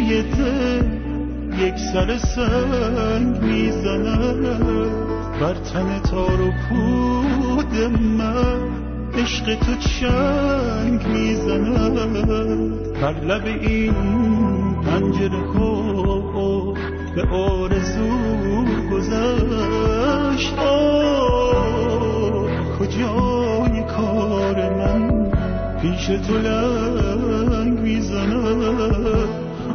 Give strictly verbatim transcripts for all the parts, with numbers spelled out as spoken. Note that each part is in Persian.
سینه دل یک سر سنگ میزند، بر تن تار و پود من عشق تو چنگ میزند. بر لب این پنجره ها به آرزو گذشت، کجای کار من پیش تو لنگ میزند.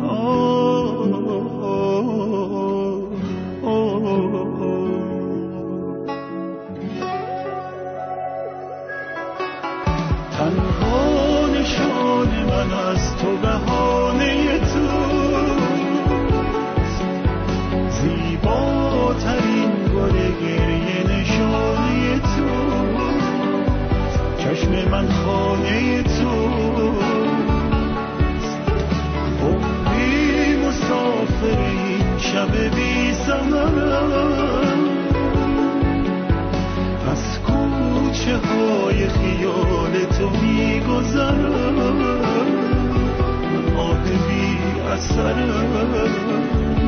تنها نشان من از تو بهانه تو، زیباترین گل گریه نشانه تو، چشم من خانه تو، عمری مسافر این شب بی زمان، از کوچه های خیال تو می گذرم، من آه بی اثرم.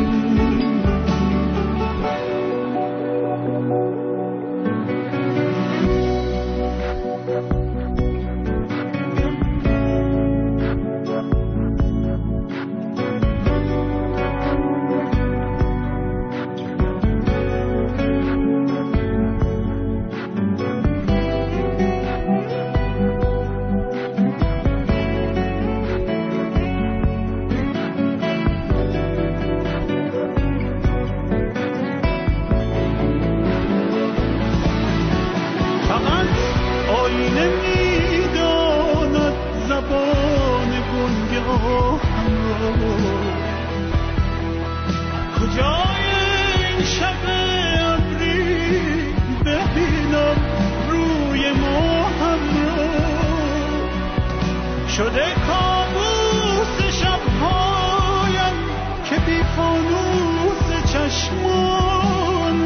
شده کابوس شبهایم که بی فانوس چشمان،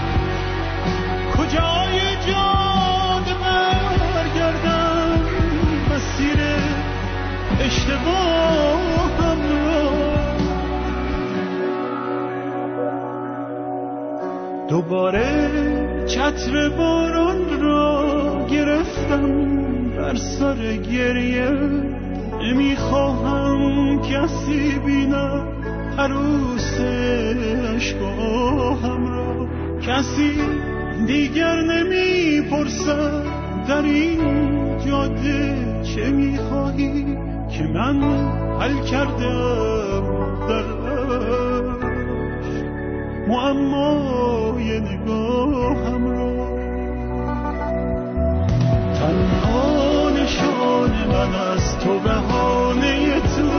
کجای جاده برگردم مسیر اشتباهم را. دوباره چتر باران را گرفتم بر سر گریه، نمیخواهم کسی بینم عروس عشقاهم را. کسی دیگر نمیپرسد در این جاده چه میخواهی، که من حل کردم درش معمای نگاهم را. تنها نشان من از تو بهانه تو،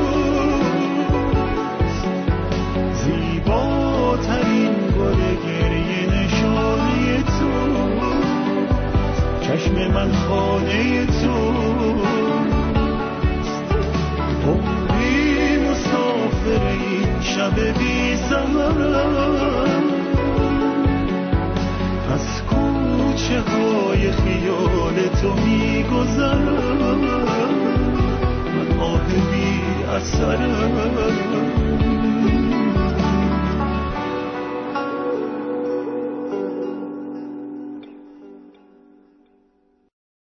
زیباترین گل گریه نشانه تو، چشم من خانه تو، عمری مسافر این شب بی زمان، از کوچه های خیال تو می گذرم، من آه بی اثرم.